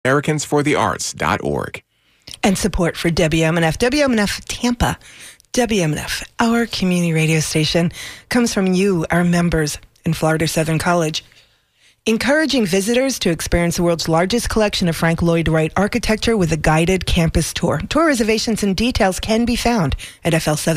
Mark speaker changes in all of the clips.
Speaker 1: AmericansForTheArts.org.
Speaker 2: And support for WMNF, WMNF Tampa. WMNF, our community radio station, comes from you, our members in Florida Southern College. Encouraging visitors to experience the world's largest collection of Frank Lloyd Wright architecture with a guided campus tour. Tour reservations and details can be found at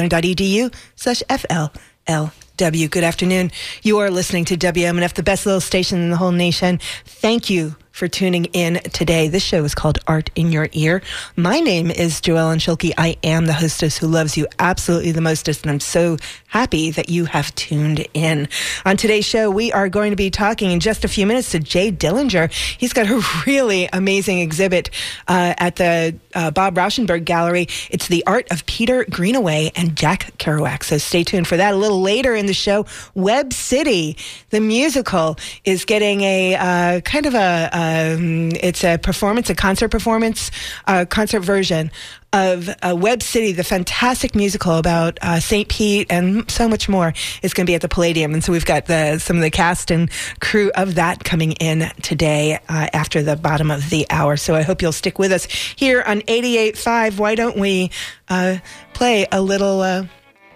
Speaker 2: flsouthern.edu/FLLW. Good afternoon. You are listening to WMNF, the best little station in the whole nation. Thank you for tuning in today. This show is called Art in Your Ear. My name is Joellen Schilke. I am the hostess who loves you absolutely the mostest, and I'm so happy that you have tuned in. On today's show, we are going to be talking in just a few minutes to Jay Dillinger. He's got a really amazing exhibit at the Bob Rauschenberg Gallery. It's The Art of Peter Greenaway and Jack Kerouac. So stay tuned for that. A little later in the show, Web City, the musical, is getting a kind of it's a performance, a concert performance, concert version of Web City, the fantastic musical about St. Pete and so much more. Is going to be at the Palladium. And so we've got some of the cast and crew of that coming in today after the bottom of the hour. So I hope you'll stick with us here on 88.5. Why don't we play a little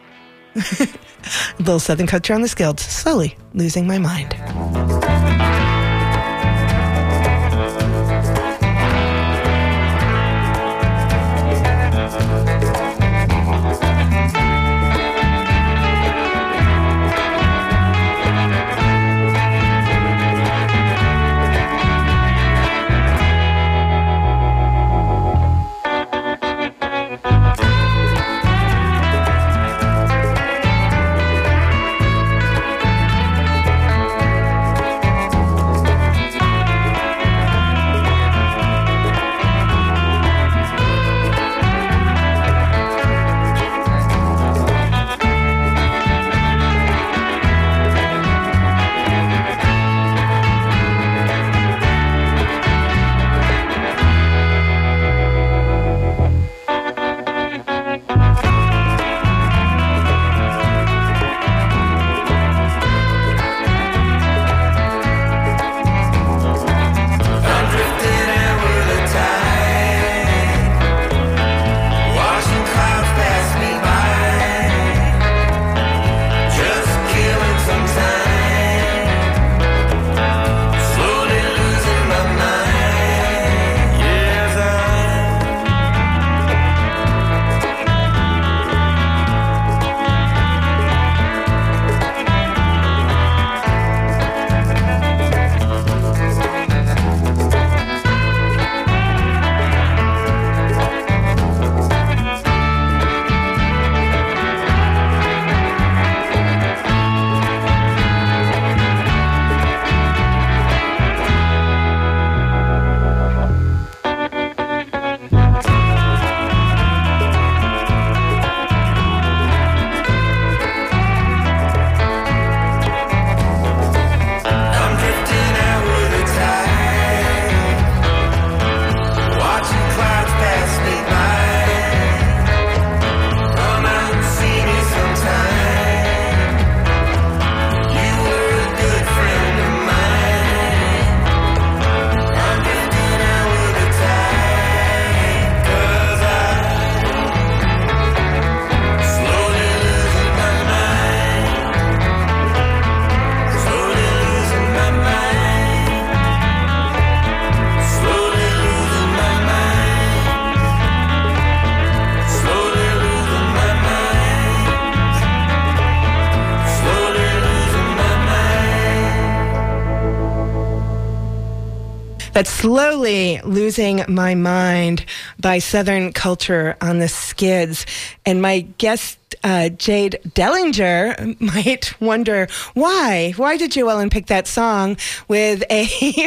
Speaker 2: little Southern Culture on the Skills, Slowly Losing My Mind. That's Slowly Losing My Mind by Southern Culture on the Skids. And my guest, Jade Dellinger, might wonder why did Joellen pick that song with a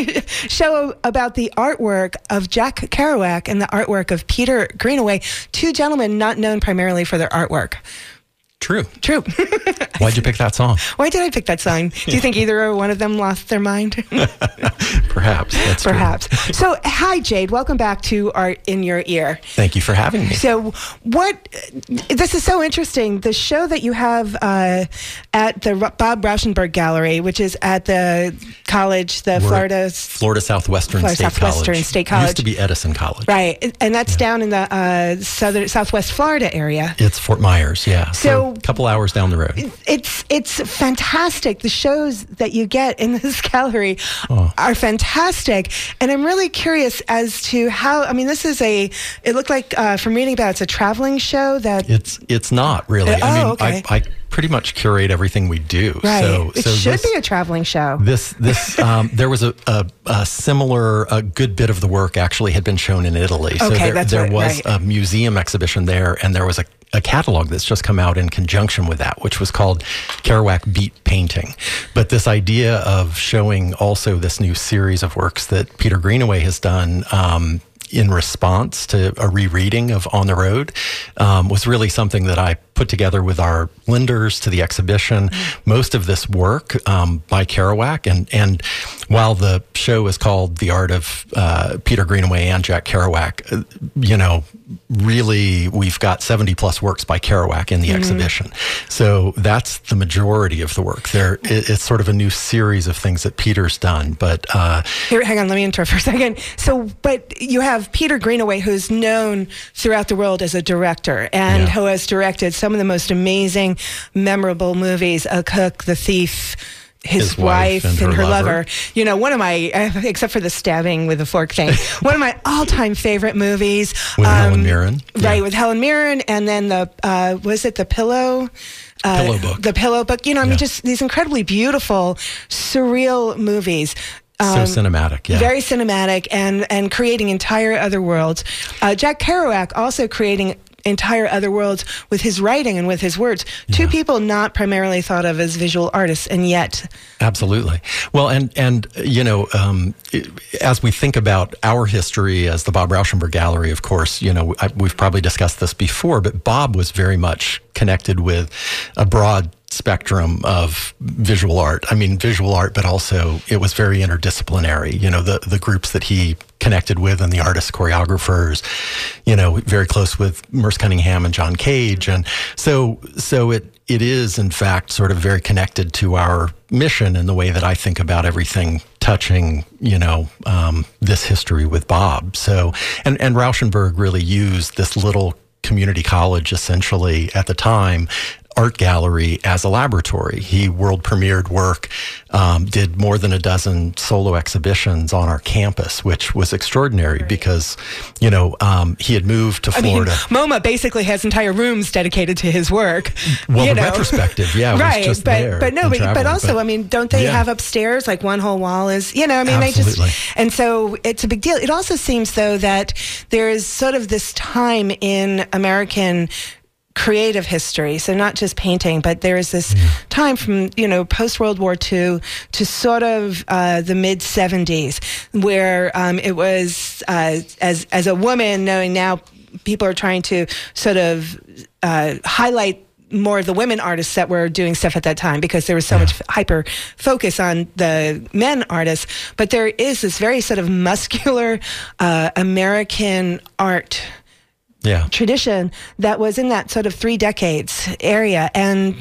Speaker 2: show about the artwork of Jack Kerouac and the artwork of Peter Greenaway, two gentlemen not known primarily for their artwork.
Speaker 1: true.
Speaker 2: True.
Speaker 1: Why'd you pick that song?
Speaker 2: Why did I pick that song? Do you think either one of them lost their mind?
Speaker 1: Perhaps. That's
Speaker 2: Perhaps.
Speaker 1: true.
Speaker 2: So, hi, Jade. Welcome back to Art in Your Ear.
Speaker 1: Thank you for having me.
Speaker 2: So, this is so interesting. The show that you have at the Bob Rauschenberg Gallery, which is at the college,
Speaker 1: Florida Southwestern State College. Used to be Edison College.
Speaker 2: Right. And that's down in the southwest Florida area.
Speaker 1: It's Fort Myers, yeah.
Speaker 2: So
Speaker 1: a couple hours down the road.
Speaker 2: It's fantastic. The shows that you get in this gallery are fantastic. And I'm really curious as to how, I mean, it looked like, from reading about it, it's a traveling show that...
Speaker 1: It's not really.
Speaker 2: Okay.
Speaker 1: I pretty much curate everything we do.
Speaker 2: Right.
Speaker 1: So
Speaker 2: it should be a traveling show.
Speaker 1: There was a similar, good bit of the work actually had been shown in Italy. So there was a museum exhibition there, and there was a catalog that's just come out in conjunction with that, which was called Kerouac Beat Painting. But this idea of showing also this new series of works that Peter Greenaway has done in response to a rereading of On the Road was really something that I put together with our lenders to the exhibition. Most of this work by Kerouac, and while the show is called The Art of Peter Greenaway and Jack Kerouac, really we've got 70 plus works by Kerouac in the exhibition. So that's the majority of the work. It's sort of a new series of things that Peter's done. But
Speaker 2: here, hang on, let me interrupt for a second. So, but you have Peter Greenaway, who's known throughout the world as a director, and who has directed some of the most amazing, memorable movies: A Cook, The Thief, his wife and her lover. One of my, except for the stabbing with a fork thing, one of my all-time favorite movies.
Speaker 1: With Helen Mirren.
Speaker 2: Right, with Helen Mirren, and then was it The Pillow?
Speaker 1: Pillow Book.
Speaker 2: The Pillow Book. I mean, just these incredibly beautiful, surreal movies.
Speaker 1: So cinematic, yeah.
Speaker 2: Very cinematic, and creating entire other worlds. Jack Kerouac also creating entire other worlds with his writing and with his words. Two people not primarily thought of as visual artists, and yet.
Speaker 1: Absolutely. Well, and as we think about our history as the Bob Rauschenberg Gallery, of course, we've probably discussed this before, but Bob was very much connected with a broad spectrum of visual art. I mean, visual art, but also it was very interdisciplinary. The groups that he connected with and the artists, choreographers, very close with Merce Cunningham and John Cage. And so it is, in fact, sort of very connected to our mission in the way that I think about everything touching, this history with Bob. So, and Rauschenberg really used this little community college, essentially, at the time, art gallery as a laboratory. He world premiered work, did more than a dozen solo exhibitions on our campus, which was extraordinary because, he had moved to Florida.
Speaker 2: I mean, MoMA basically has entire rooms dedicated to his work.
Speaker 1: Well, the retrospective, was just there.
Speaker 2: But also, I mean, don't they have upstairs, like one whole wall is,
Speaker 1: Absolutely.
Speaker 2: and so it's a big deal. It also seems, though, that there is sort of this time in American creative history, so not just painting, but there is this time from post World War II to sort of the mid 70s, where it was as a woman, knowing now people are trying to sort of highlight more of the women artists that were doing stuff at that time, because there was so much hyper focus on the men artists. But there is this very sort of muscular American art tradition that was in that sort of 3 decades area, and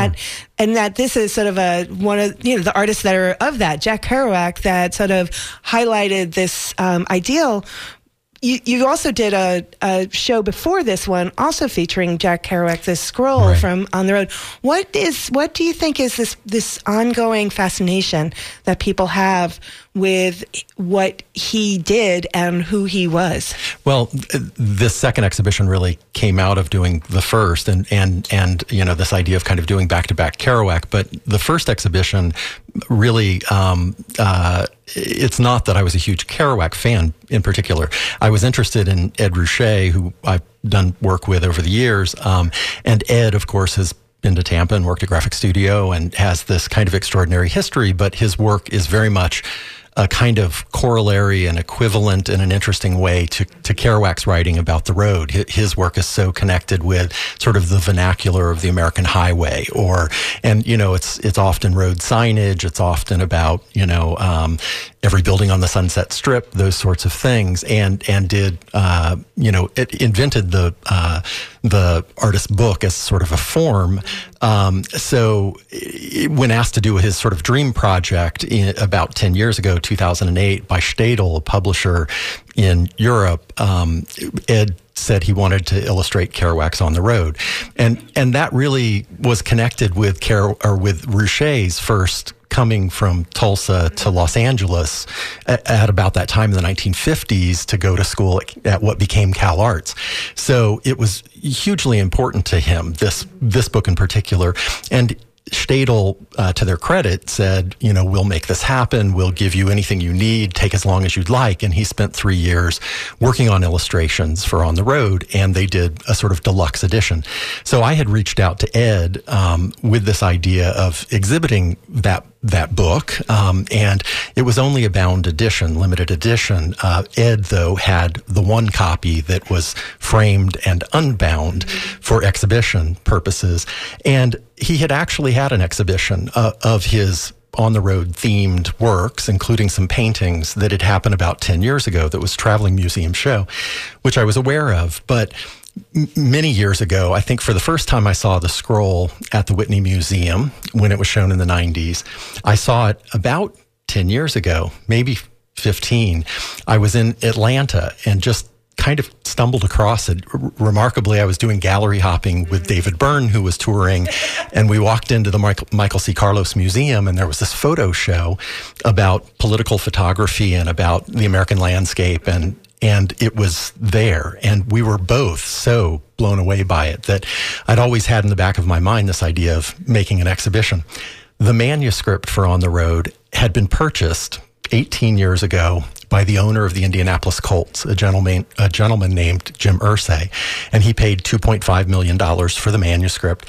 Speaker 2: that this is sort of one of the artists that are of that, Jack Kerouac, that sort of highlighted this ideal. You also did a show before this one, also featuring Jack Kerouac, this scroll from On the Road. What do you think is this ongoing fascination that people have with what he did and who he was?
Speaker 1: Well, this second exhibition really came out of doing the first, and this idea of kind of doing back-to-back Kerouac. But the first exhibition really, it's not that I was a huge Kerouac fan in particular. I was interested in Ed Ruscha, who I've done work with over the years, and Ed, of course, has been to Tampa and worked at Graphic Studio and has this kind of extraordinary history, but his work is very much a kind of corollary and equivalent in an interesting way to Kerouac's writing about the road. His work is so connected with sort of the vernacular of the American highway, and it's often road signage. It's often about every building on the Sunset Strip, those sorts of things, and did it invented the artist's book as sort of a form. So when asked to do his sort of dream project about 10 years ago, 2008, by Stadel, a publisher in Europe, Ed said he wanted to illustrate Kerouac's On the Road. And that really was connected with with Ruscha's first coming from Tulsa to Los Angeles at about that time in the 1950s to go to school at what became Cal Arts. So it was hugely important to him, this book in particular. And Stadel, to their credit, said, we'll make this happen. We'll give you anything you need. Take as long as you'd like. And he spent 3 years working on illustrations for On the Road, and they did a sort of deluxe edition. So I had reached out to Ed with this idea of exhibiting that book, and it was only a bound edition, limited edition. Ed, though, had the one copy that was framed and unbound for exhibition purposes, and he had actually had an exhibition of his On the Road themed works, including some paintings that had happened about 10 years ago that was Traveling Museum Show, which I was aware of. But many years ago, I think for the first time I saw the scroll at the Whitney Museum when it was shown in the 90s. I saw it about 10 years ago, maybe 15. I was in Atlanta and just kind of stumbled across it. Remarkably, I was doing gallery hopping with David Byrne, who was touring, and we walked into the Michael C. Carlos Museum, and there was this photo show about political photography and about the American landscape, and it was there. And we were both so blown away by it that I'd always had in the back of my mind this idea of making an exhibition. The manuscript for On the Road had been purchased 18 years ago by the owner of the Indianapolis Colts, a gentleman named Jim Irsay, and he paid $2.5 million for the manuscript.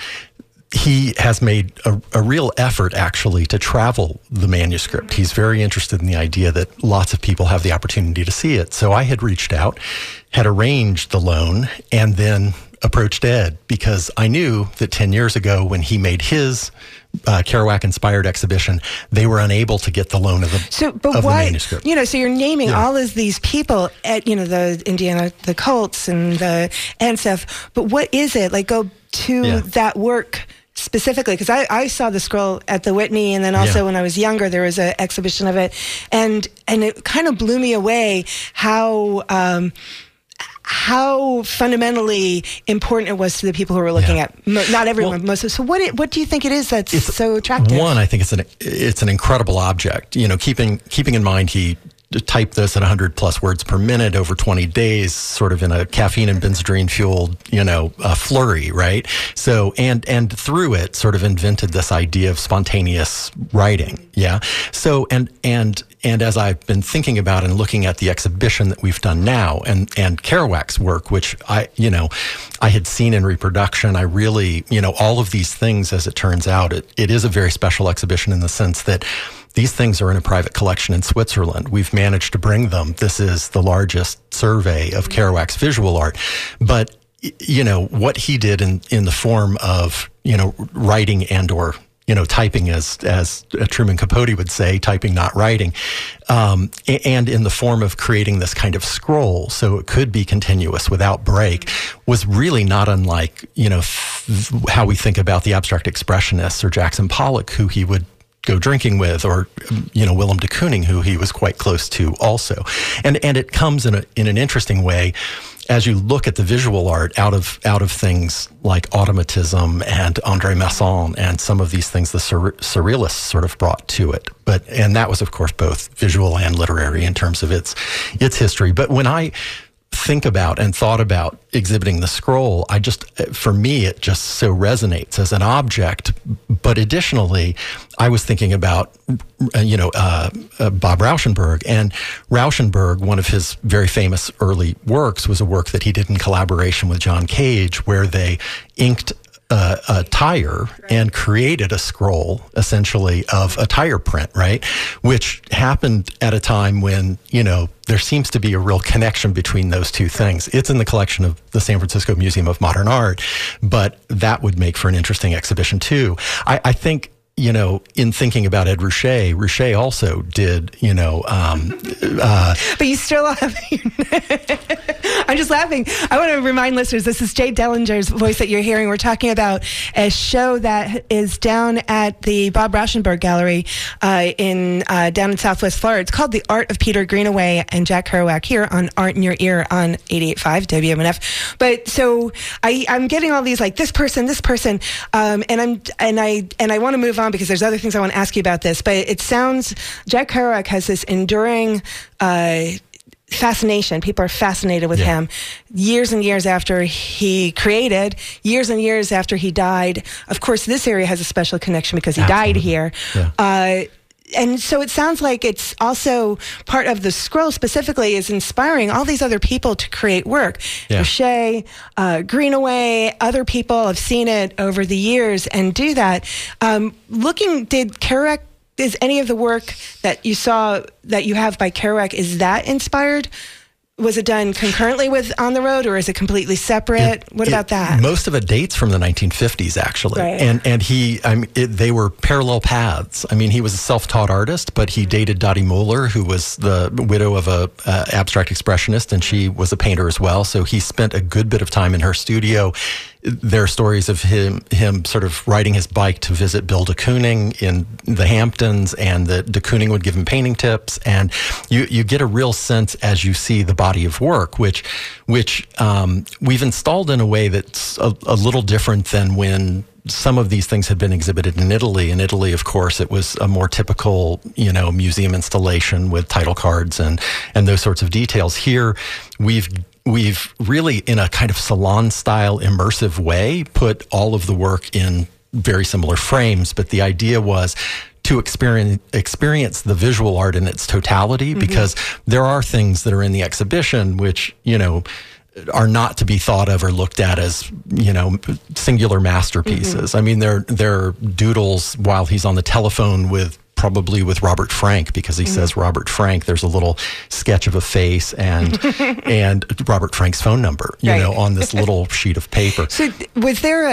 Speaker 1: He has made a real effort, actually, to travel the manuscript. He's very interested in the idea that lots of people have the opportunity to see it. So I had reached out, had arranged the loan, and then approached Ed, because I knew that 10 years ago when he made his Kerouac-inspired exhibition, they were unable to get the loan of the manuscript.
Speaker 2: So you're naming all of these people at, the Indiana, the Colts and stuff, but what is it? Like, go to that work specifically, because I saw the scroll at the Whitney, and then also when I was younger, there was an exhibition of it, and it kind of blew me away how fundamentally important it was to the people who were looking at. Not everyone, most of. So what do you think it is that's so attractive?
Speaker 1: One, I think it's an incredible object. Keeping in mind he typed this at 100 plus words per minute over 20 days, sort of in a caffeine and benzodrine fueled, flurry, right? So, and through it sort of invented this idea of spontaneous writing. Yeah. So, and as I've been thinking about and looking at the exhibition that we've done now and Kerouac's work, which I had seen in reproduction, I really, all of these things, as it turns out, it is a very special exhibition in the sense that these things are in a private collection in Switzerland. We've managed to bring them. This is the largest survey of Kerouac's visual art. But, what he did in the form of, writing and or, typing as Truman Capote would say, typing, not writing, and in the form of creating this kind of scroll so it could be continuous without break, was really not unlike, how we think about the abstract expressionists or Jackson Pollock, who he would go drinking with, or Willem de Kooning, who he was quite close to also, and it comes in an interesting way as you look at the visual art out of things like automatism and André Masson and some of these things the surrealists sort of brought to it. And that was, of course, both visual and literary in terms of its history. But when I think about and thought about exhibiting the scroll, for me, it just so resonates as an object. But additionally, I was thinking about, Bob Rauschenberg. And Rauschenberg, one of his very famous early works, was a work that he did in collaboration with John Cage, where they inked a tire and created a scroll, essentially, of a tire print, right? Which happened at a time when, there seems to be a real connection between those two things. It's in the collection of the San Francisco Museum of Modern Art, but that would make for an interesting exhibition, too. I think, in thinking about Ed Ruscha also did,
Speaker 2: but you still have... I'm just laughing. I want to remind listeners, this is Jay Dellinger's voice that you're hearing. We're talking about a show that is down at the Bob Rauschenberg Gallery down in Southwest Florida. It's called The Art of Peter Greenaway and Jack Kerouac here on Art in Your Ear on 88.5 WMNF. But so I'm getting all these, like, this person, and I want to move on because there's other things I want to ask you about this. But it sounds, Jack Kerouac has this enduring fascination. People are fascinated with him years and years after he created, years and years after he died. Of course, this area has a special connection because he died here. Yeah. And so it sounds like it's also part of the scroll specifically is inspiring all these other people to create work. Yeah. Ruscha, Greenaway, other people have seen it over the years and do that. Did Kerouac, is any of the work that you saw that you have by Kerouac, is that inspired? Was it done concurrently with On the Road, or is it completely separate? What about that?
Speaker 1: Most of it dates from the 1950s, actually. Right. And they were parallel paths. I mean, he was a self-taught artist, but he dated Dottie Moeller, who was the widow of a abstract expressionist, and she was a painter as well. So he spent a good bit of time in her studio. There are stories of him sort of riding his bike to visit Bill de Kooning in the Hamptons, and de Kooning would give him painting tips. And you get a real sense as you see the body of work, which we've installed in a way that's a little different than when some of these things had been exhibited in Italy. In Italy, of course, it was a more typical, museum installation with title cards and those sorts of details. Here, we've really, in a kind of salon-style immersive way, put all of the work in very similar frames. But the idea was to experience the visual art in its totality, because there are things that are in the exhibition which, are not to be thought of or looked at as, singular masterpieces. I mean, they're doodles while he's on the telephone probably with Robert Frank, because he says Robert Frank. There's a little sketch of a face and Robert Frank's phone number, on this little sheet of paper.
Speaker 2: So was there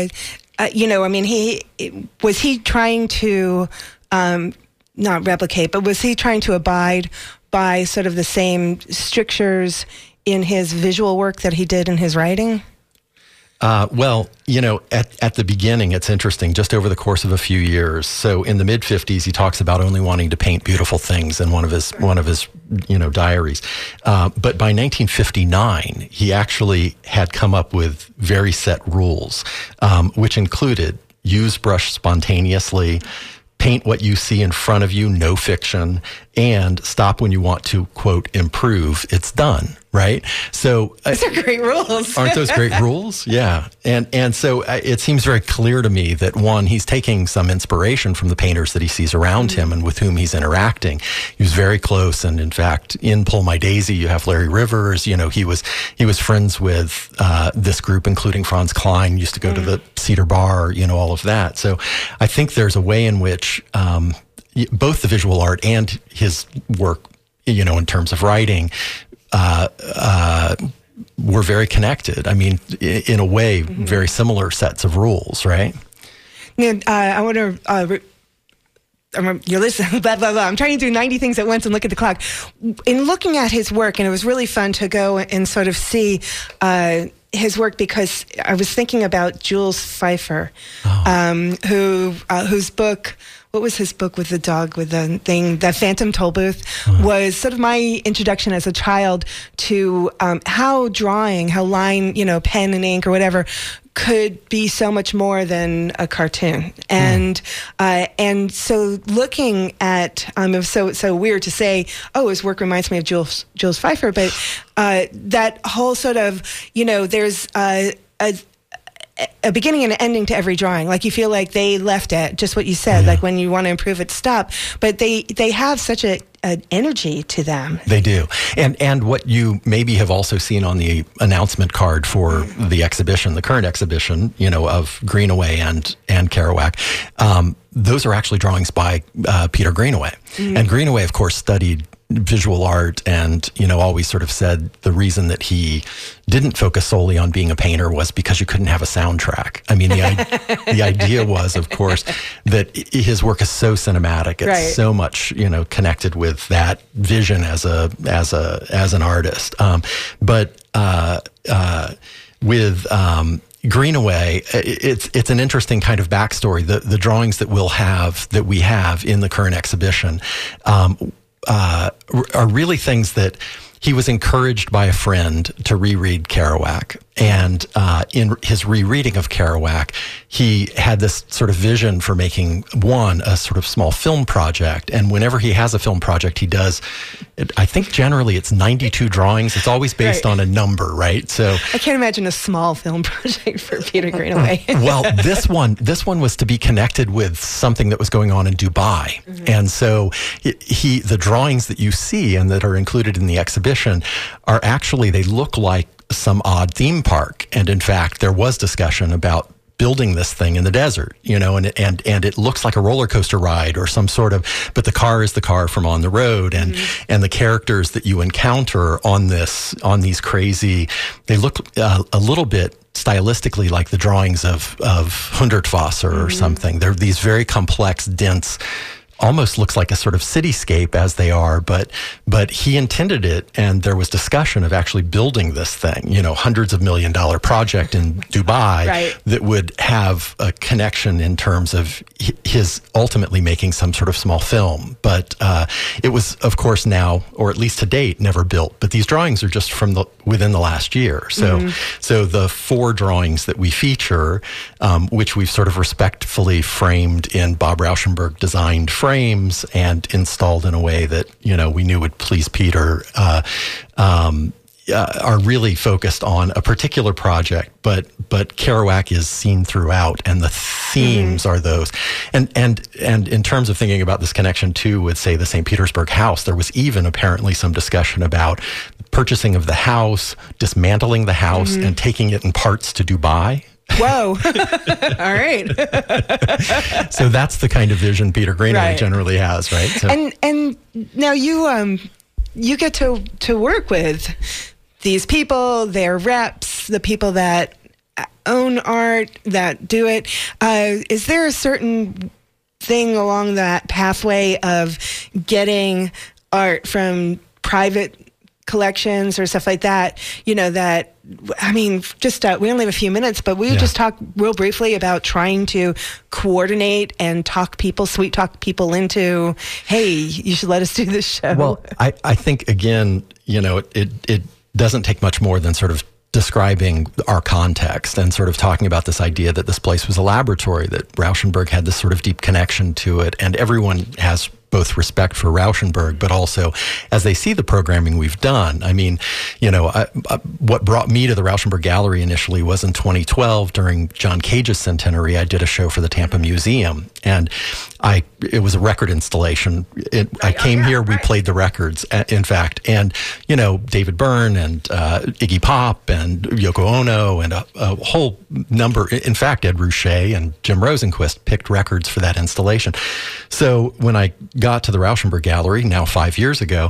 Speaker 2: was he trying to not replicate, but was he trying to abide by sort of the same strictures in his visual work that he did in his writing?
Speaker 1: Well, at the beginning, it's interesting, just over the course of a few years. So in the mid-50s, he talks about only wanting to paint beautiful things in one of his diaries. But by 1959, he actually had come up with very set rules, which included use brush spontaneously, paint what you see in front of you, no fiction, and stop when you want to, quote, improve. It's done, right? So
Speaker 2: those are great rules.
Speaker 1: Aren't those great rules? Yeah. And so it seems very clear to me that, one, he's taking some inspiration from the painters that he sees around him and with whom he's interacting. He was very close. And in fact, in Pull My Daisy, you have Larry Rivers. He was friends with this group, including Franz Klein, used to go to the Cedar Bar, all of that. So I think there's a way in which both the visual art and his work, in terms of writing, were very connected. I mean, in a way, very similar sets of rules, right?
Speaker 2: I want to... you're listening, blah, blah, blah. I'm trying to do 90 things at once and look at the clock. In looking at his work, and it was really fun to go and sort of see his work, because I was thinking about Jules Feiffer, whose book... What was his book with the dog with the thing? The Phantom Tollbooth was sort of my introduction as a child to how drawing, how line, pen and ink or whatever could be so much more than a cartoon. And so looking at, it was so weird to say, his work reminds me of Jules Feiffer, but that whole sort of, there's a beginning and an ending to every drawing. Like you feel like they left it, just what you said, like when you want to improve it, stop. But they have such an energy to them.
Speaker 1: They do. And what you maybe have also seen on the announcement card for the exhibition, the current exhibition, of Greenaway and Kerouac, those are actually drawings by Peter Greenaway. And Greenaway, of course, studied visual art and, always sort of said the reason that he didn't focus solely on being a painter was because you couldn't have a soundtrack. I mean, the idea was, of course, that his work is so cinematic. It's so much, connected with that vision as an artist. But with Greenaway, it's an interesting kind of backstory. The drawings that we have in the current exhibition are really things that he was encouraged by a friend to reread Kerouac. And in his rereading of Kerouac, he had this sort of vision for making a sort of small film project. And whenever he has a film project, he does, I think generally it's 92 drawings. It's always based on a number, right? So
Speaker 2: I can't imagine a small film project for Peter Greenaway.
Speaker 1: Well, this one was to be connected with something that was going on in Dubai. And so the drawings that you see and that are included in the exhibition are actually, they look like some odd theme park. And in fact, there was discussion about building this thing in the desert, and it looks like a roller coaster ride or some sort of, but the car is the car from On the Road, and the characters that you encounter on these crazy, they look a little bit stylistically like the drawings of Hundertwasser or something. They're these very complex, dense, almost looks like a sort of cityscape as they are, but he intended it, and there was discussion of actually building this thing, hundreds of $1 million project in Dubai that would have a connection in terms of his ultimately making some sort of small film. But it was, of course, now, or at least to date, never built. But these drawings are just from within the last year. So the 4 drawings that we feature, which we've sort of respectfully framed in Bob Rauschenberg designed frames and installed in a way that we knew would please Peter, are really focused on a particular project, but Kerouac is seen throughout, and the themes are those. And in terms of thinking about this connection too with, say, the St. Petersburg house, there was even apparently some discussion about purchasing of the house, dismantling the house, and taking it in parts to Dubai.
Speaker 2: Whoa. All right.
Speaker 1: So that's the kind of vision Peter Greenaway generally has, right? So.
Speaker 2: And now you get to work with these people, their reps, the people that own art, that do it. Is there a certain thing along that pathway of getting art from private collections or stuff like that, we only have a few minutes, but we would just talk real briefly about trying to coordinate and sweet talk people into, hey, you should let us do this show.
Speaker 1: Well, I think, again, it doesn't take much more than sort of describing our context and sort of talking about this idea that this place was a laboratory, that Rauschenberg had this sort of deep connection to it, and everyone has both respect for Rauschenberg, but also as they see the programming we've done. I mean, what brought me to the Rauschenberg Gallery initially was in 2012 during John Cage's centenary. I did a show for the Tampa Museum, and it was a record installation. I came here, we played the records, in fact, and David Byrne and Iggy Pop and Yoko Ono and a whole number. In fact, Ed Ruscha and Jim Rosenquist picked records for that installation. So when I got to the Rauschenberg Gallery now 5 years ago,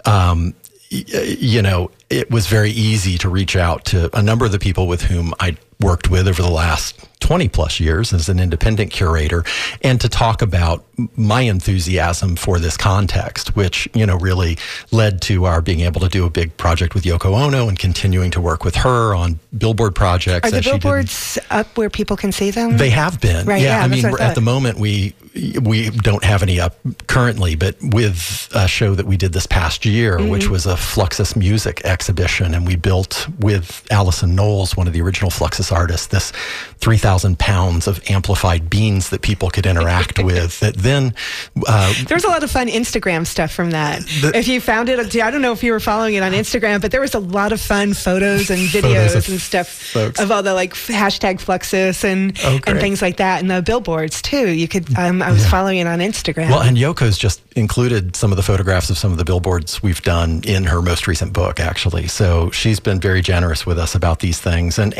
Speaker 1: it was very easy to reach out to a number of the people with whom I worked with over the last 20 plus years as an independent curator, and to talk about my enthusiasm for this context, which, really led to our being able to do a big project with Yoko Ono and continuing to work with her on billboard projects.
Speaker 2: Are the billboards up where people can see them?
Speaker 1: They have been.
Speaker 2: Right,
Speaker 1: I mean, at the moment we don't have any up currently, but with a show that we did this past year, which was a Fluxus Music exhibition, and we built with Allison Knowles, one of the original Fluxus artists, this 3,000 pounds of amplified beans that people could interact with. That then
Speaker 2: there was a lot of fun Instagram stuff from that. If you found it, I don't know if you were following it on Instagram, but there was a lot of fun photos and videos and stuff of all the like hashtag Fluxus and things like that, and the billboards too. You could I was following it on Instagram.
Speaker 1: Well, and Yoko's just included some of the photographs of some of the billboards we've done in her most recent book, actually. So she's been very generous with us about these things, and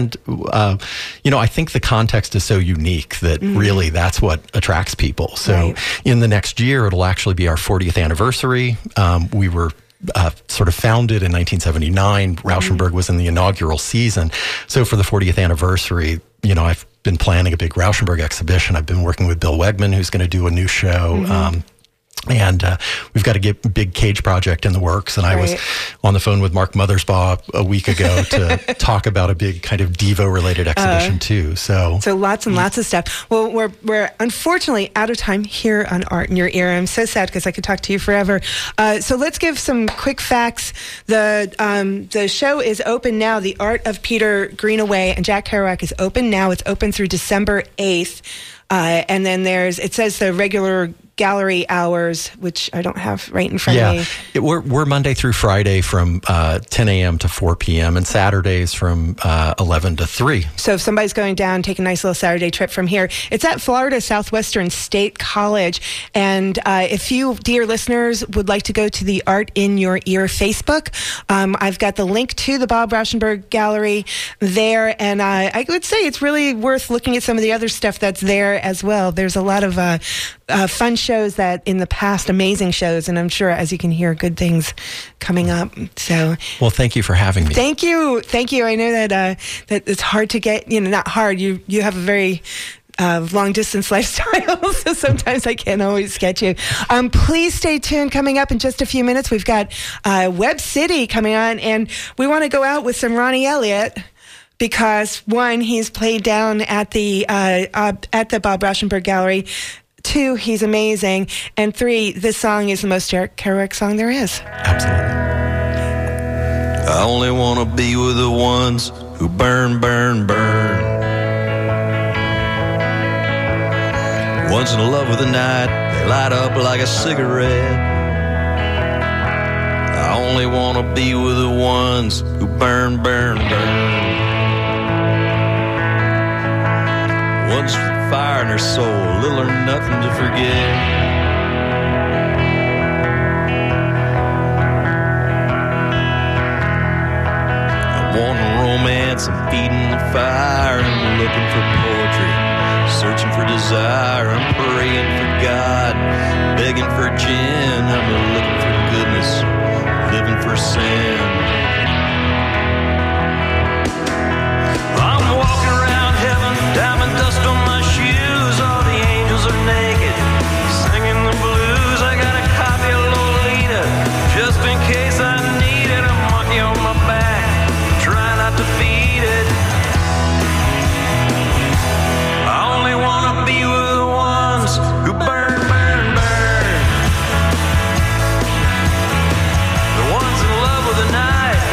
Speaker 1: I think the context is so unique that really that's what attracts people. So in the next year, it'll actually be our 40th anniversary. We were sort of founded in 1979. Rauschenberg was in the inaugural season. So for the 40th anniversary, I've been planning a big Rauschenberg exhibition. I've been working with Bill Wegman, who's going to do a new show. And we've got a big cage project in the works. And I was on the phone with Mark Mothersbaugh a week ago to talk about a big kind of Devo-related exhibition too. So
Speaker 2: lots and lots of stuff. Well, we're unfortunately out of time here on Art in Your Ear. I'm so sad because I could talk to you forever. So let's give some quick facts. The show is open now. The Art of Peter Greenaway and Jack Kerouac is open now. It's open through December 8th. And then it says the regular gallery hours, which I don't have right in front of me.
Speaker 1: We're Monday through Friday from 10 a.m. to 4 p.m. and Saturdays from 11 to 3.
Speaker 2: So if somebody's going down, take a nice little Saturday trip from here. It's at Florida Southwestern State College. And if you, dear listeners, would like to go to the Art in Your Ear Facebook, I've got the link to the Bob Rauschenberg Gallery there. And I would say it's really worth looking at some of the other stuff that's there as well. There's a lot of fun shows that in the past, amazing shows, and I'm sure, as you can hear, good things coming up. So,
Speaker 1: well, thank you for having me.
Speaker 2: Thank you. I know that it's hard to get, not hard. You have a very long distance lifestyle, so sometimes I can't always get you. Please stay tuned. Coming up in just a few minutes, we've got Web City coming on, and we want to go out with some Ronnie Elliott. Because one, he's played down at the Bob Rauschenberg Gallery. 2, he's amazing. And 3, this song is the most Jack Kerouac song there is.
Speaker 1: Absolutely.
Speaker 3: I only want to be with the ones who burn, burn, burn. Ones in love with the night, they light up like a cigarette. I only want to be with the ones who burn, burn, burn. Ones with fire in their soul, little or nothing to forget. I'm wanting romance, I'm feeding the fire, I'm looking for poetry, searching for desire, I'm praying for God, begging for gin, I'm looking for goodness, living for sin. I'm walking around heaven, diamond dust on my shoes, all the angels are naked, singing the blues. I got a copy of Lolita, just in case I need it. A monkey on my back, try not to feed it. I only want to be with the ones who burn, burn, burn. The ones in love with the night,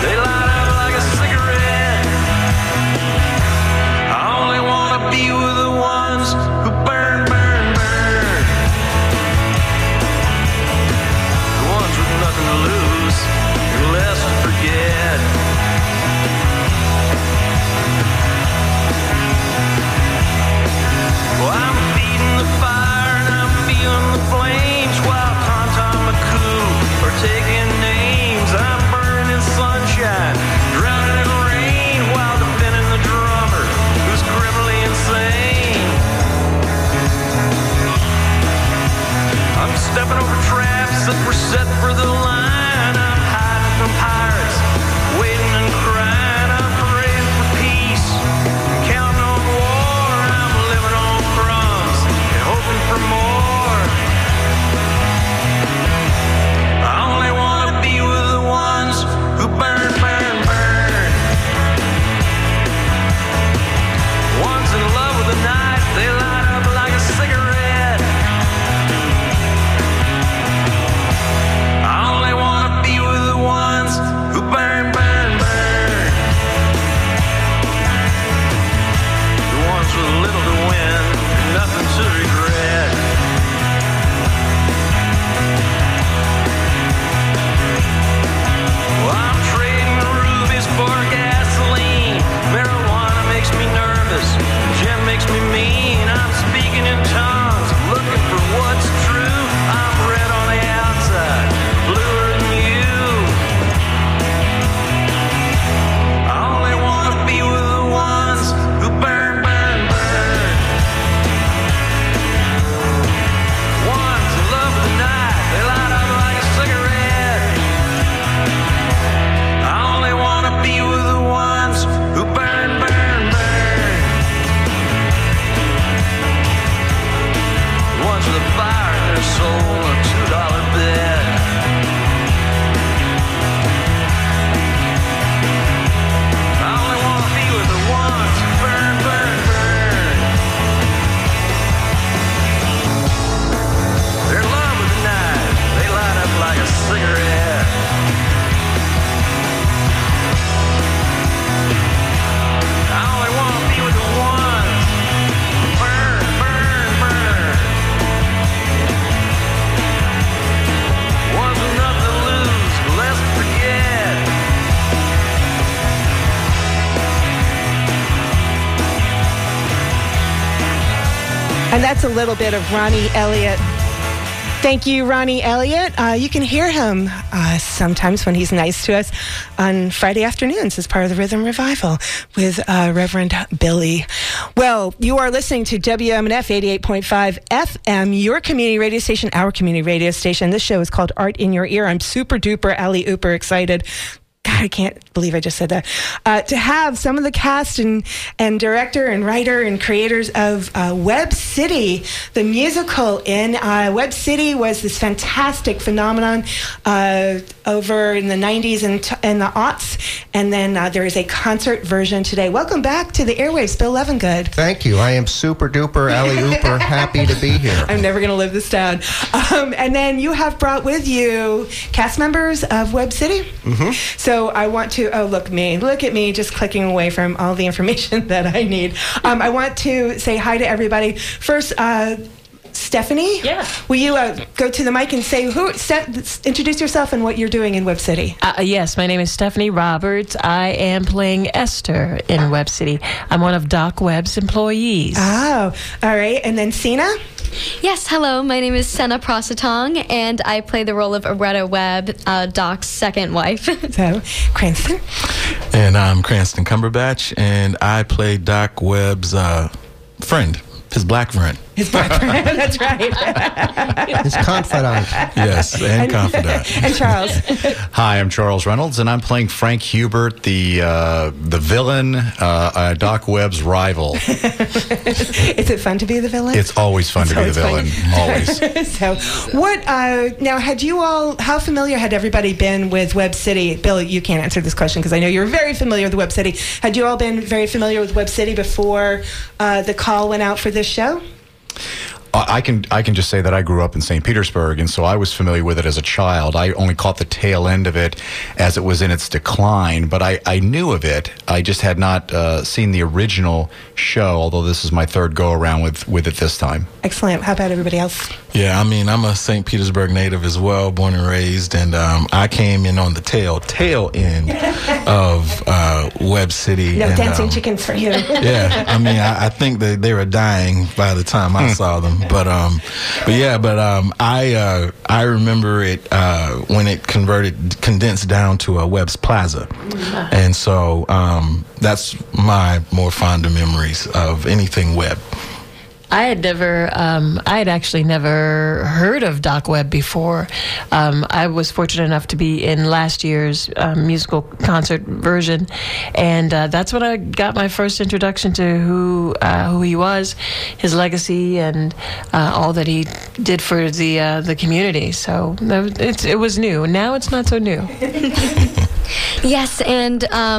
Speaker 2: And that's a little bit of Ronnie Elliott. Thank you, Ronnie Elliott. You can hear him sometimes when he's nice to us on Friday afternoons as part of the Rhythm Revival with Reverend Billy. Well, you are listening to WMNF 88.5 FM, your community radio station, our community radio station. This show is called Art in Your Ear. I'm super duper, alley-ooper excited. God, I can't believe I just said that. To have some of the cast and director and writer and creators of Web City, the musical in Web City was this fantastic phenomenon over in the 90s and the aughts. And then there is a concert version today. Welcome back to the airwaves, Bill Levengood.
Speaker 4: Thank you. I am super duper, alley-ooper, happy to be here.
Speaker 2: I'm never going to live this down. And then you have brought with you cast members of Web City.
Speaker 4: Mm-hmm.
Speaker 2: So I want to, look at me just clicking away from all the information that I need. I want to say hi to everybody. First, Stephanie?
Speaker 5: Yeah.
Speaker 2: Will you go to the mic and say, introduce yourself and what you're doing in Web City?
Speaker 5: Yes, my name is Stephanie Roberts. I am playing Esther in Web City. I'm one of Doc Webb's employees.
Speaker 2: Oh, all right. And then Sina?
Speaker 6: Yes, hello. My name is Senna Prositong, and I play the role of Aretta Webb, Doc's second wife.
Speaker 2: So, Cranston?
Speaker 7: And I'm Cranston Cumberbatch, and I play Doc Webb's friend, his black friend.
Speaker 2: His black friend, that's right.
Speaker 4: His confidant.
Speaker 7: Yes, and confidant.
Speaker 2: And Charles.
Speaker 8: Hi, I'm Charles Reynolds, and I'm playing Frank Hubert, the villain, Doc Webb's rival.
Speaker 2: Is it fun to be the villain?
Speaker 8: It's always fun to be the villain. Always.
Speaker 2: So, now, how familiar had everybody been with Web City? Bill, you can't answer this question because I know you're very familiar with Web City. Had you all been very familiar with Web City before the call went out for this show?
Speaker 8: I can just say that I grew up in St. Petersburg, and so I was familiar with it as a child. I only caught the tail end of it as it was in its decline, but I knew of it. I just had not seen the original show, although this is my third go-around with it this time.
Speaker 2: Excellent. How about everybody else?
Speaker 7: Yeah, I mean, I'm a St. Petersburg native as well, born and raised, and I came in on the tail end of Web City.
Speaker 2: No
Speaker 7: and,
Speaker 2: dancing chickens for you.
Speaker 7: Yeah, I mean, I think that they were dying by the time I saw them. But I remember it when it condensed down to a Webb's Plaza, and so that's my more fonder memories of anything Webb.
Speaker 5: I had actually never heard of Doc Webb before. I was fortunate enough to be in last year's musical concert version, and that's when I got my first introduction to who he was, his legacy, and all that he did for the community. So it was new. Now it's not so new.
Speaker 6: Yes, and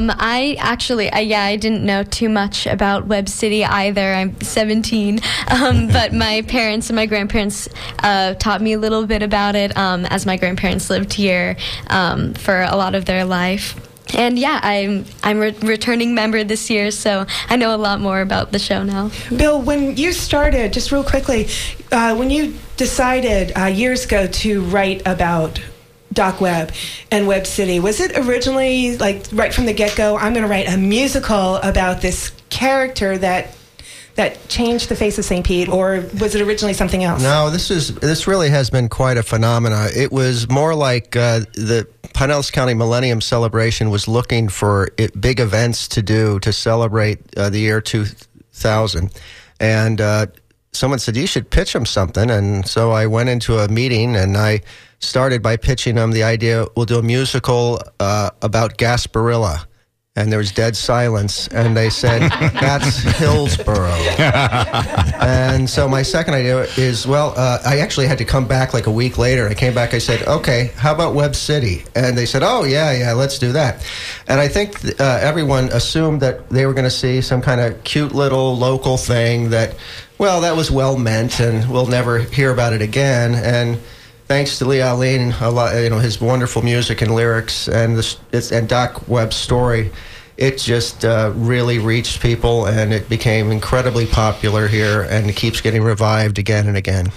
Speaker 6: I didn't know too much about Web City either. I'm 17, but my parents and my grandparents taught me a little bit about it, as my grandparents lived here for a lot of their life. And yeah, I'm a returning member this year, so I know a lot more about the show now.
Speaker 2: Bill, when you started, just real quickly, when you decided years ago to write about Doc Webb and Web City, was it originally, like, right from the get-go, I'm going to write a musical about this character that changed the face of St. Pete, or was it originally something else?
Speaker 4: No, this really has been quite a phenomena. It was more like the Pinellas County Millennium Celebration was looking for big events to do to celebrate the year 2000, and someone said, you should pitch them something, and so I went into a meeting, and I started by pitching them the idea, we'll do a musical about Gasparilla. And there was dead silence, and they said, that's Hillsborough. And so my second idea is, I actually had to come back like a week later. I came back, I said, okay, how about Web City? And they said, oh, yeah, let's do that. And I think everyone assumed that they were going to see some kind of cute little local thing that was well meant, and we'll never hear about it again. And thanks to Lee Aline, his wonderful music and lyrics, and Doc Webb's story, it just really reached people, and it became incredibly popular here, and it keeps getting revived again and again.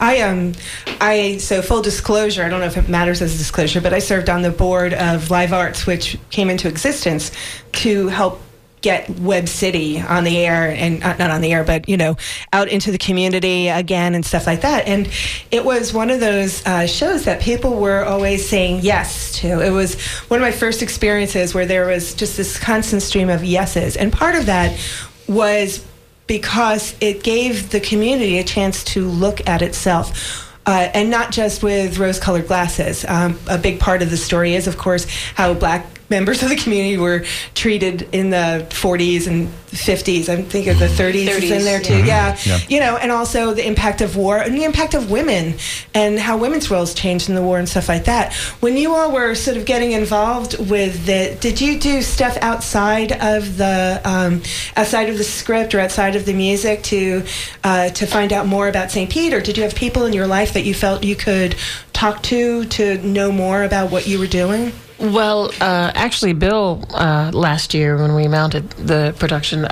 Speaker 2: So full disclosure, I don't know if it matters as a disclosure, but I served on the board of Live Arts, which came into existence to help get Web City on the air, and not on the air, but, out into the community again and stuff like that. And it was one of those shows that people were always saying yes to. It was one of my first experiences where there was just this constant stream of yeses. And part of that was because it gave the community a chance to look at itself. And not just with rose-colored glasses. A big part of the story is, of course, how Black members of the community were treated in the 40s and 50s. I think of the 30s is in there too. Yeah. And also the impact of war and the impact of women and how women's roles changed in the war and stuff like that. When you all were sort of getting involved with it, did you do stuff outside of the script or outside of the music to find out more about St. Pete, or did you have people in your life that you felt you could talk to know more about what you were doing?
Speaker 5: Well, actually, Bill, last year when we mounted the production,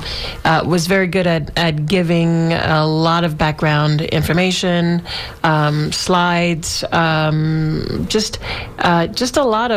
Speaker 5: was very good at giving a lot of background information, slides, just a lot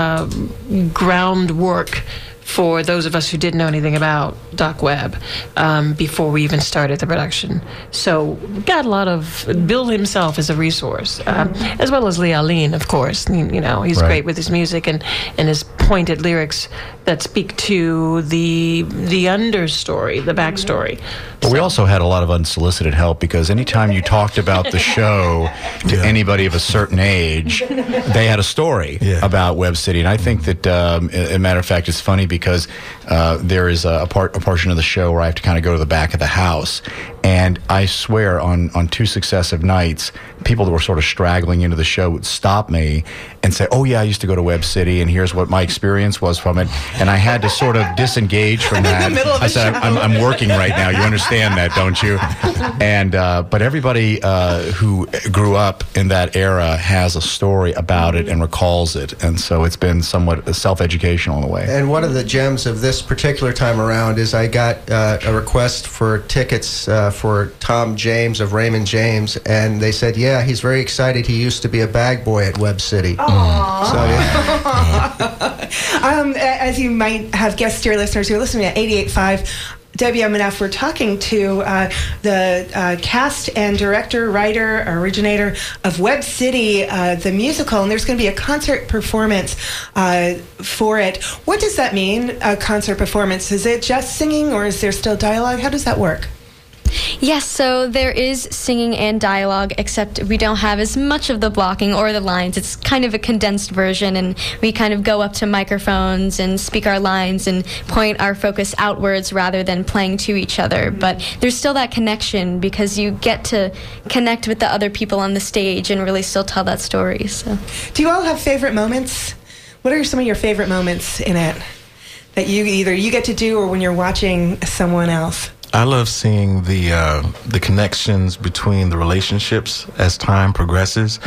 Speaker 5: of groundwork for those of us who didn't know anything about Doc Webb before we even started the production. So we got a lot of, Bill himself is a resource, as well as Lee Aline, of course. He's great with his music and his pointed lyrics that speak to the understory, the backstory.
Speaker 8: But we also had a lot of unsolicited help, because anytime you talked about the show to anybody of a certain age, they had a story about Webb City. And I think that, as a matter of fact, it's funny because there is a portion of the show where I have to kind of go to the back of the house. And I swear on 2 successive nights, people that were sort of straggling into the show would stop me and say, "Oh yeah, I used to go to Webb City, and here's what my experience was from it." And I had to sort of disengage from that. I said, I'm working right now. You understand that, don't you? And but everybody who grew up in that era has a story about it and recalls it. And so it's been somewhat self-educational in a way.
Speaker 4: And one of the gems of this particular time around is I got a request for tickets for Tom James of Raymond James, and they said, yeah, he's very excited. He used to be a bag boy at Webb City. So,
Speaker 2: as you might have guessed, dear listeners, you're listening to 88.5 WMNF. We're talking to the cast and director, writer, originator of Webb City, the musical, and there's going to be a concert performance for it. What does that mean, a concert performance? Is it just singing, or is there still dialogue? How does that work?
Speaker 6: Yes, so there is singing and dialogue, except we don't have as much of the blocking or the lines. It's kind of a condensed version, and we kind of go up to microphones and speak our lines and point our focus outwards rather than playing to each other. But there's still that connection, because you get to connect with the other people on the stage and really still tell that story. So,
Speaker 2: do you all have favorite moments? What are some of your favorite moments in it that you get to do, or when you're watching someone else?
Speaker 7: I love seeing the connections between the relationships as time progresses.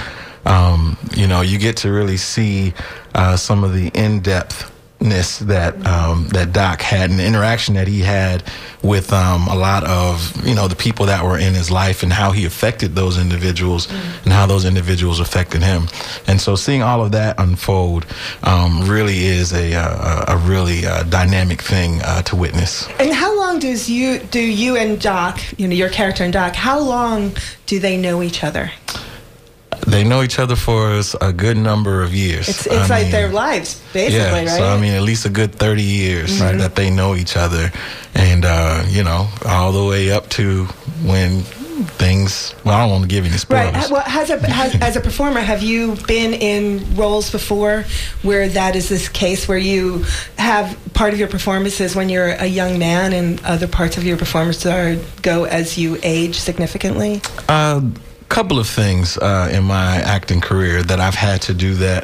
Speaker 7: You get to really see some of the in-depthness that Doc had, and the interaction that he had with a lot of the people that were in his life, and how he affected those individuals and how those individuals affected him. And so seeing all of that unfold really is a really dynamic thing to witness.
Speaker 2: And how long do you and Doc, your character and Doc, how long do they know each other?
Speaker 7: They know each other for a good number of years.
Speaker 2: It's like their lives, basically, right?
Speaker 7: So, at least a good 30 years that they know each other. And, all the way up to when things, I don't want to give any spoilers.
Speaker 2: Right. Well, as a performer, have you been in roles before where that is this case, where you have part of your performances when you're a young man and other parts of your performance go as you age significantly?
Speaker 7: Couple of things in my acting career that I've had to do that,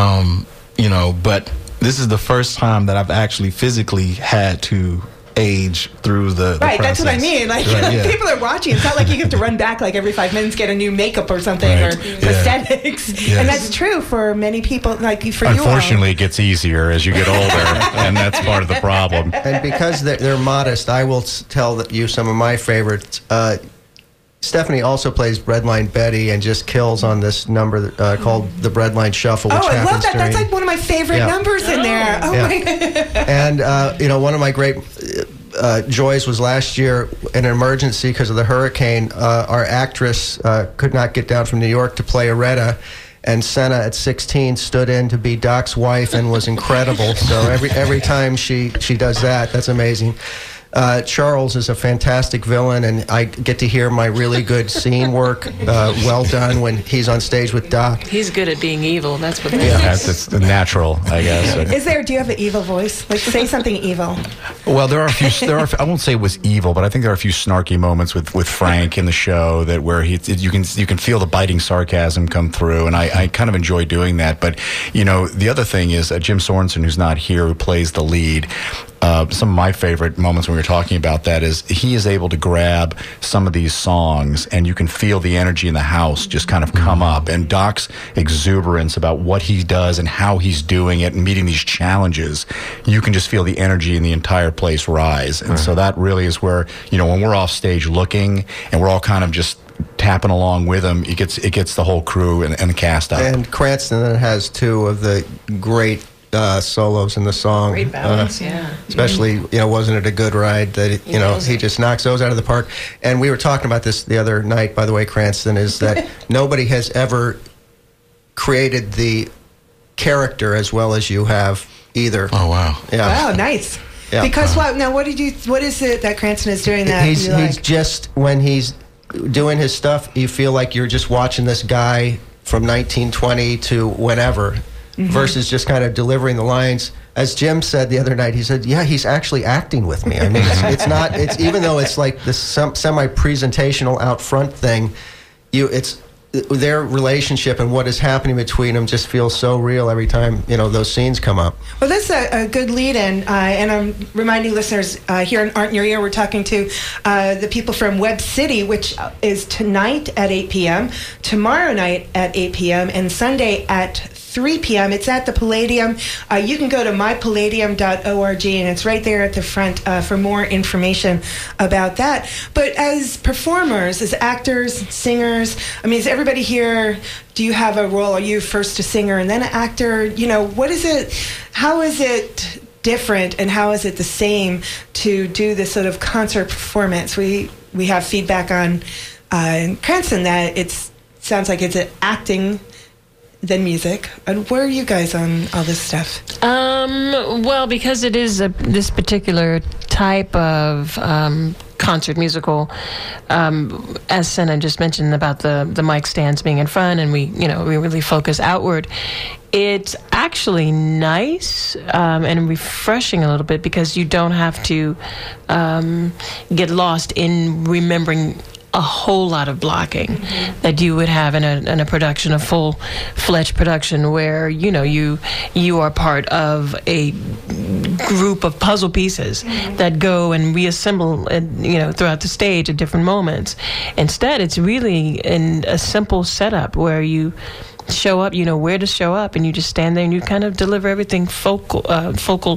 Speaker 7: but this is the first time that I've actually physically had to age through the
Speaker 2: right,
Speaker 7: process.
Speaker 2: That's what I mean. Like, people are watching. It's not like you have to run back like every 5 minutes, get a new makeup or something, or prosthetics. Yes. And that's true for many people, like for you all.
Speaker 8: Unfortunately, it gets easier as you get older, and that's part of the problem.
Speaker 4: And because they're modest, I will tell you some of my favorites. Stephanie also plays Breadline Betty and just kills on this number called the Breadline Shuffle, which
Speaker 2: Oh, I
Speaker 4: happens
Speaker 2: love that. That's
Speaker 4: during-
Speaker 2: like one of my favorite
Speaker 4: Yeah.
Speaker 2: numbers in there. Oh,
Speaker 4: Yeah.
Speaker 2: my God.
Speaker 4: And one of my great joys was last year, in an emergency because of the hurricane. Our actress could not get down from New York to play Aretta, and Senna at 16 stood in to be Doc's wife and was incredible. So every time she does that, that's amazing. Charles is a fantastic villain, and I get to hear my really good scene work well done when he's on stage with Doc.
Speaker 5: He's good at being evil. That's what.
Speaker 8: It's natural, I guess.
Speaker 2: Do you have an evil voice? Like, say something evil.
Speaker 8: Well, there are a few. I won't say it was evil, but I think there are a few snarky moments with Frank in the show that where you can feel the biting sarcasm come through, and I kind of enjoy doing that. But the other thing is Jim Sorensen, who's not here, who plays the lead. Some of my favorite moments when we were talking about that is he is able to grab some of these songs and you can feel the energy in the house just kind of come up. And Doc's exuberance about what he does and how he's doing it and meeting these challenges, you can just feel the energy in the entire place rise. And so that really is where, when we're off stage looking and we're all kind of just tapping along with him, it gets the whole crew and the cast up.
Speaker 4: And Cranston then has two of the great solos in the song.
Speaker 5: Great balance, yeah.
Speaker 4: Especially, wasn't it a good ride that, he just knocks those out of the park. And we were talking about this the other night, by the way, Cranston, is that nobody has ever created the character as well as you have either.
Speaker 7: Oh, wow.
Speaker 4: Yeah.
Speaker 2: Wow, nice.
Speaker 4: Yeah.
Speaker 2: Because what is it that Cranston is doing that
Speaker 4: He's
Speaker 2: you like?
Speaker 4: just, when he's doing his stuff, you feel like you're just watching this guy from 1920 to whenever. Versus just kind of delivering the lines. As Jim said the other night, he said, yeah, he's actually acting with me. I mean, it's even though it's like this semi-presentational out front thing, it's their relationship and what is happening between them just feels so real every time, those scenes come up.
Speaker 2: Well, that's a good lead-in, and I'm reminding listeners here in Art in Your Ear, we're talking to the people from Web City, which is tonight at 8 p.m., tomorrow night at 8 p.m., and Sunday at 3 p.m. It's at the Palladium. You can go to mypalladium.org, and it's right there at the front for more information about that. But as performers, as actors, singers, I mean, is everybody here, do you have a role? Are you first a singer and then an actor? What is it? How is it different, and how is it the same to do this sort of concert performance? We have feedback on Cranston that sounds like it's an acting than music. And where are you guys on all this stuff?
Speaker 5: Well, because it is this particular type of concert musical, as Senna just mentioned about the mic stands being in front, and we really focus outward. It's actually nice and refreshing a little bit because you don't have to get lost in remembering a whole lot of blocking that you would have in a production, a full-fledged production where you are part of a group of puzzle pieces that go and reassemble throughout the stage at different moments. Instead, it's really in a simple setup where you show up, where to show up, and you just stand there and you kind of deliver everything focal out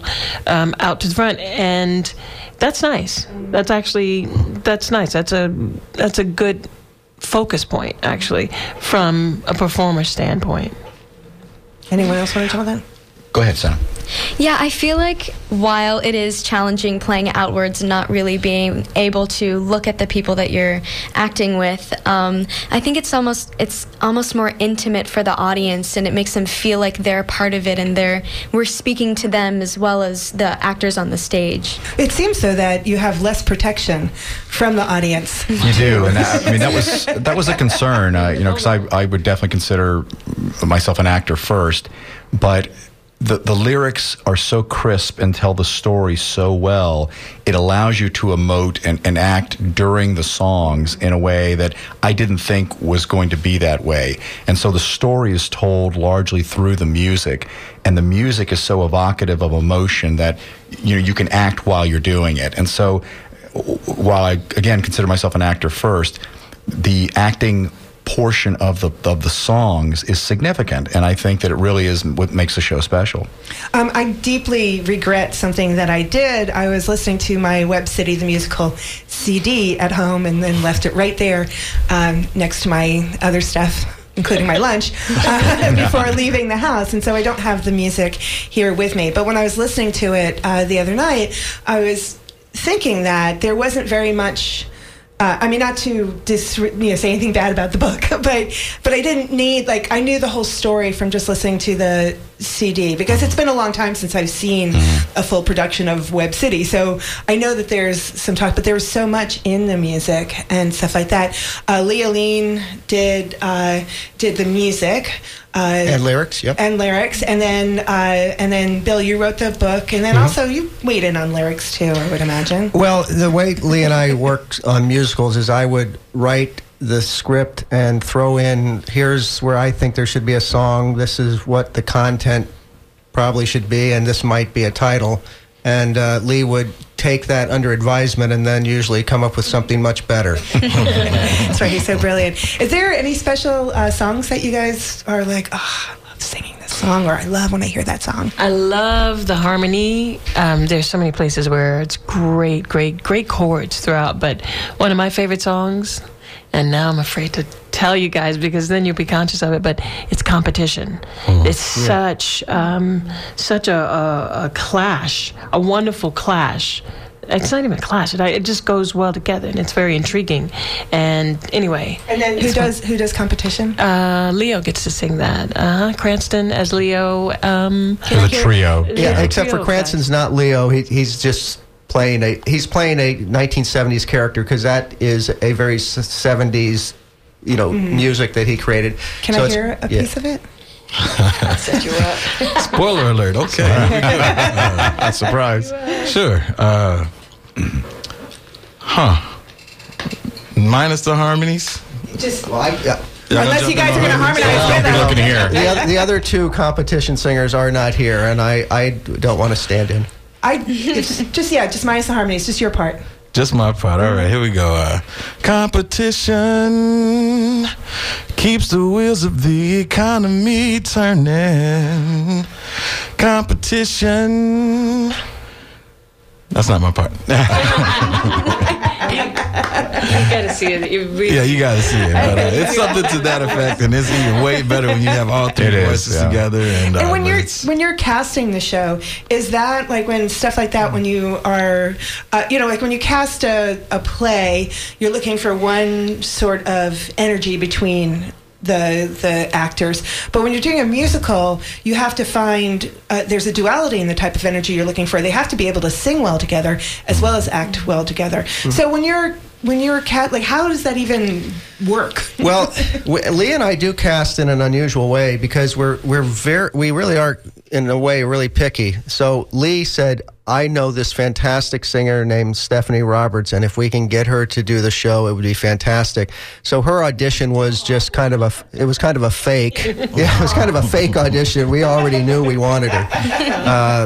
Speaker 5: to the front, and that's nice. That's nice. That's a good focus point, actually, from a performer standpoint.
Speaker 2: Anyone else want to talk about that?
Speaker 8: Go ahead, Sam.
Speaker 6: Yeah, I feel like while it is challenging playing outwards and not really being able to look at the people that you're acting with, I think it's almost more intimate for the audience, and it makes them feel like they're a part of it, and we're speaking to them as well as the actors on the stage.
Speaker 2: It seems so that you have less protection from the audience.
Speaker 8: You do, and that was a concern, because I would definitely consider myself an actor first, but the lyrics are so crisp and tell the story so well, it allows you to emote and act during the songs in a way that I didn't think was going to be that way. And so the story is told largely through the music, and the music is so evocative of emotion that you can act while you're doing it. And so while I, again, consider myself an actor first, the acting portion of the songs is significant, and I think that it really is what makes the show special.
Speaker 2: I deeply regret something that I did. I was listening to my Web City the Musical CD at home and then left it right there next to my other stuff, including my lunch, before leaving the house. And so I don't have the music here with me. But when I was listening to it the other night, I was thinking that there wasn't very much... not to say anything bad about the book, but I didn't need, I knew the whole story from just listening to the CD, because it's been a long time since I've seen a full production of Web City. So I know that there's some talk, but there was so much in the music and stuff like that. Leah Lean did the music.
Speaker 4: And lyrics, yep.
Speaker 2: And lyrics, and then Bill, you wrote the book, and then also you weighed in on lyrics too, I would imagine.
Speaker 4: Well, the way Lee and I worked on musicals is I would write the script and throw in, here's where I think there should be a song, this is what the content probably should be, and this might be a title. And Lee would take that under advisement and then usually come up with something much better.
Speaker 2: That's why he's so brilliant. Is there any special songs that you guys are like, oh, I love singing this song, or I love when I hear that song?
Speaker 5: I love the harmony. There's so many places where it's great chords throughout, but one of my favorite songs, and now I'm afraid to tell you guys because then you'll be conscious of it, but it's Competition. It's such a clash, a wonderful clash. It's not even a clash. It just goes well together, and it's very intriguing. And anyway,
Speaker 2: and then who does Competition?
Speaker 5: Leo gets to sing that. Cranston as Leo.
Speaker 8: The trio.
Speaker 4: Yeah, except for Cranston's not Leo. He's just playing a 1970s character, because that is a very 70s music that he created.
Speaker 2: Can I hear a piece of it?
Speaker 5: I'll set you up.
Speaker 7: Spoiler alert. Okay.
Speaker 8: That's a surprise.
Speaker 7: Sure. Minus the harmonies.
Speaker 2: Just
Speaker 4: Yeah.
Speaker 2: unless you guys are going to harmonize with
Speaker 8: I'll be
Speaker 2: us.
Speaker 8: looking here.
Speaker 4: The other two competition singers are not here, and I don't want to stand in.
Speaker 2: It's just minus the harmonies, just your part.
Speaker 7: Just my part. All right, here we go. Competition keeps the wheels of the economy turning. Competition. That's not my part.
Speaker 5: You gotta see it.
Speaker 7: Yeah, you gotta see it. But, it's something to that effect, and it's even way better when you have all three voices together. And
Speaker 2: when you're casting the show, is that like when stuff like that? When you are, like when you cast a play, you're looking for one sort of energy between the actors, but when you're doing a musical, you have to find there's a duality in the type of energy you're looking for. They have to be able to sing well together as well as act well together. So when you're how does that even work?
Speaker 4: Well, Lee and I do cast in an unusual way, because we really are in a way really picky. So Lee said, I know this fantastic singer named Stephanie Roberts, and if we can get her to do the show, it would be fantastic. So her audition was just kind of a fake. Yeah, it was kind of a fake audition. We already knew we wanted her.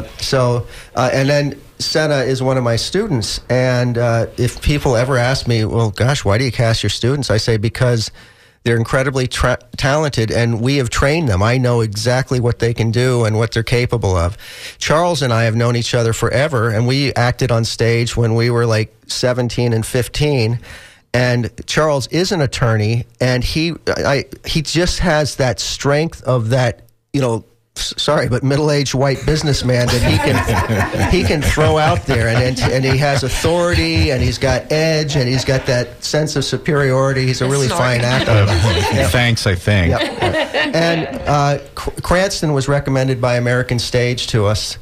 Speaker 4: And then Senna is one of my students, and if people ever ask me, well, gosh, why do you cast your students? I say, because they're incredibly talented, and we have trained them. I know exactly what they can do and what they're capable of. Charles and I have known each other forever, and we acted on stage when we were like 17 and 15. And Charles is an attorney, and he just has that strength of that, sorry, but middle-aged white businessman that he can throw out there, and he has authority, and he's got edge, and he's got that sense of superiority. He's a really fine actor.
Speaker 8: Thanks, I think.
Speaker 4: Yep. And Cranston was recommended by American Stage to us,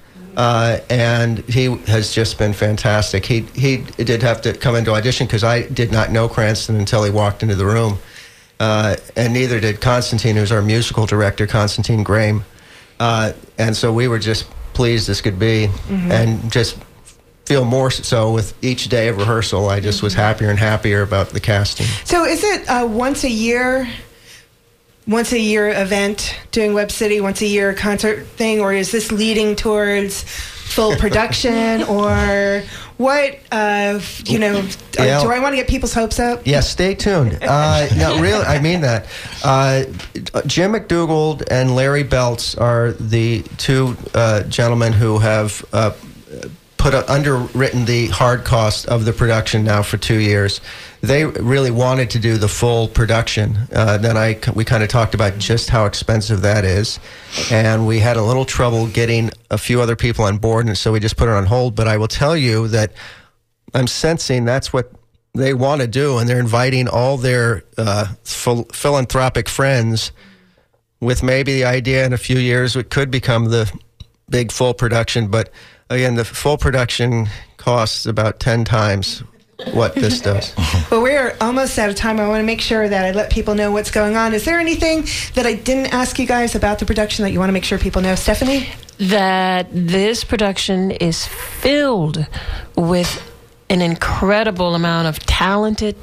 Speaker 4: and he has just been fantastic. He did have to come into audition because I did not know Cranston until he walked into the room, and neither did Constantine, who's our musical director, Constantine Graham. And so we were just pleased as could be, and just feel more so with each day of rehearsal. I just was happier and happier about the casting.
Speaker 2: So is it once a year event doing Web City, once a year concert thing, or is this leading towards full production, or what? Do I want to get people's hopes up?
Speaker 4: Yeah, stay tuned. No, really, I mean that. Jim McDougald and Larry Belts are the two gentlemen who have underwritten the hard cost of the production now for 2 years. They really wanted to do the full production. Then we kind of talked about just how expensive that is, and we had a little trouble getting a few other people on board, and so we just put it on hold. But I will tell you that I'm sensing that's what they want to do, and they're inviting all their philanthropic friends with maybe the idea in a few years it could become the big full production. But again, the full production costs about 10 times what this does.
Speaker 2: Well, we're almost out of time. I want to make sure that I let people know what's going on. Is there anything that I didn't ask you guys about the production that you want to make sure people know? Stephanie?
Speaker 5: That this production is filled with an incredible amount of talented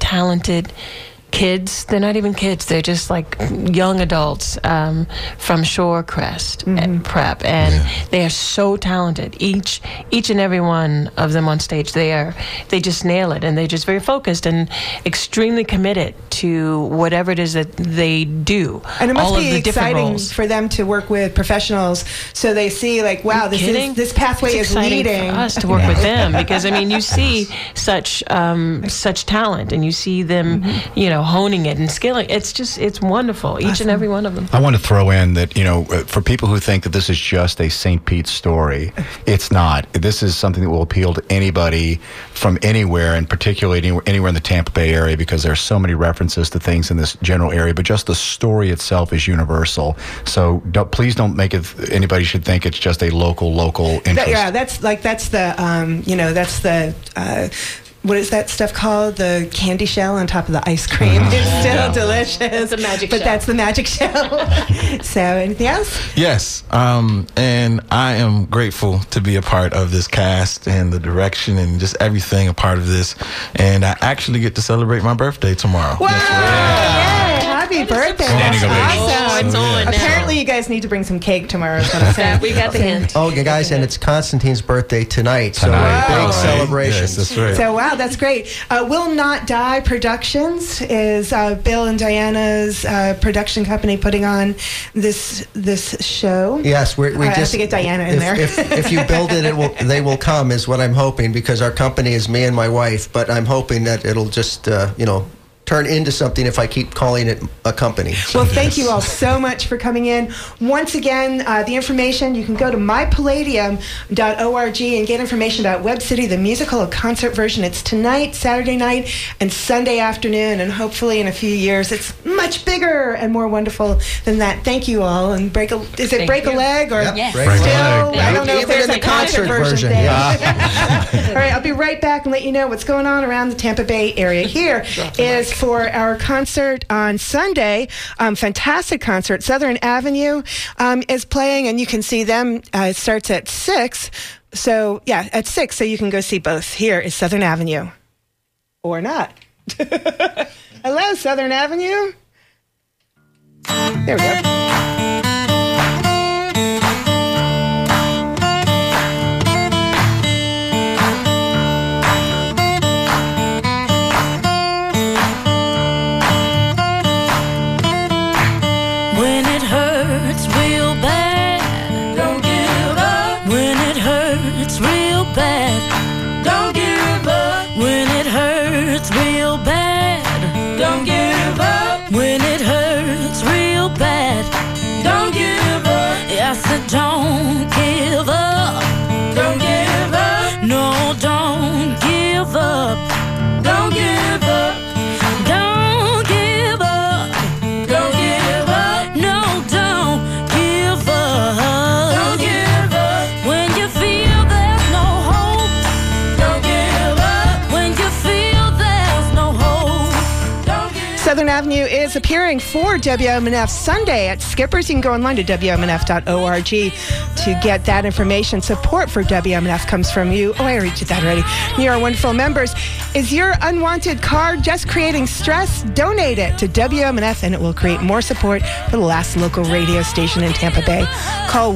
Speaker 5: kids. They're not even kids. They're just like young adults from Shorecrest and Prep, and they are so talented. Each and every one of them on stage, they just nail it, and they're just very focused and extremely committed to whatever it is that they do.
Speaker 2: And it must
Speaker 5: all
Speaker 2: be
Speaker 5: of the
Speaker 2: exciting
Speaker 5: roles.
Speaker 2: for them to work with professionals, so they see like, wow, this pathway
Speaker 5: It's
Speaker 2: is
Speaker 5: exciting
Speaker 2: leading
Speaker 5: for us to work with them, because I mean, you see such talent, and you see them, honing it and skilling. It's wonderful. Each and every one of them.
Speaker 8: I want to throw in that, for people who think that this is just a St. Pete story, it's not. This is something that will appeal to anybody from anywhere, and particularly anywhere in the Tampa Bay area, because there are so many references to things in this general area, but just the story itself is universal. So please don't make it, anybody should think it's just a local interest.
Speaker 2: That's the what is that stuff called? The candy shell on top of the ice cream. It's still delicious.
Speaker 5: It's a magic
Speaker 2: but
Speaker 5: shell.
Speaker 2: That's the magic shell. So, anything else?
Speaker 7: Yes, and I am grateful to be a part of this cast and the direction and just everything a part of this. And I actually get to celebrate my birthday tomorrow.
Speaker 2: Wow! Yay! Happy birthday!
Speaker 8: Standing ovation.
Speaker 2: Awesome.
Speaker 5: It's on now.
Speaker 2: Apparently, you guys need to bring some cake tomorrow. Is what I'm saying.
Speaker 5: We got the hint.
Speaker 4: Oh, you guys, and it's Constantine's birthday tonight, so
Speaker 8: Tonight.
Speaker 4: a big
Speaker 2: Wow.
Speaker 4: celebration.
Speaker 7: Yes, that's right.
Speaker 2: So, wow, that's great. Will Not Die Productions is Bill and Diana's production company putting on this show.
Speaker 4: Yes, we
Speaker 2: I have
Speaker 4: just
Speaker 2: to get Diana in there.
Speaker 4: If you build it, they will come, is what I'm hoping, because our company is me and my wife. But I'm hoping that it'll just turn into something if I keep calling it a company.
Speaker 2: Well, thank you all so much for coming in. Once again, the information, you can go to mypalladium.org and get information about Web City, the musical, a concert version. It's tonight, Saturday night, and Sunday afternoon, and hopefully in a few years it's much bigger and more wonderful than that. Thank you all. And break a leg or
Speaker 4: Yep,
Speaker 6: Yes.
Speaker 4: break a
Speaker 2: still?
Speaker 4: leg.
Speaker 2: I don't know if
Speaker 4: Even
Speaker 2: there's
Speaker 4: in
Speaker 2: a
Speaker 4: the
Speaker 2: concert version.
Speaker 4: yeah.
Speaker 2: All right, I'll be right back and let you know what's going on around the Tampa Bay area. Here is for our concert on Sunday. Fantastic concert. Southern Avenue is playing, and you can see them. It starts at 6. So, yeah, at 6, so you can go see both. Here is Southern Avenue. Or not. Hello, Southern Avenue. There we go.
Speaker 9: When it hurts real bad, don't give up. When it hurts real bad, don't give up. When it hurts real bad, don't give up. When it hurts real bad,
Speaker 2: Southern Avenue is appearing for WMNF Sunday at Skipper's. You can go online to WMNF.org to get that information. Support for WMNF comes from you. Oh, I already did that already. You are wonderful members. Is your unwanted car just creating stress? Donate it to WMNF and it will create more support for the last local radio station in Tampa Bay. Call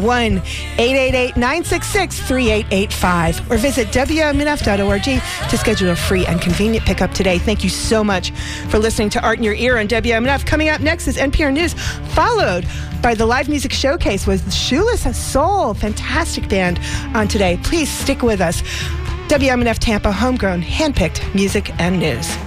Speaker 2: 1-888-966-3885 or visit WMNF.org to schedule a free and convenient pickup today. Thank you so much for listening to Art in Your Ear on WMNF. Coming up next is NPR News, followed by the live music showcase with Shoeless Soul. Fantastic band on today. Please stick with us. WMNF Tampa, homegrown, handpicked music and news.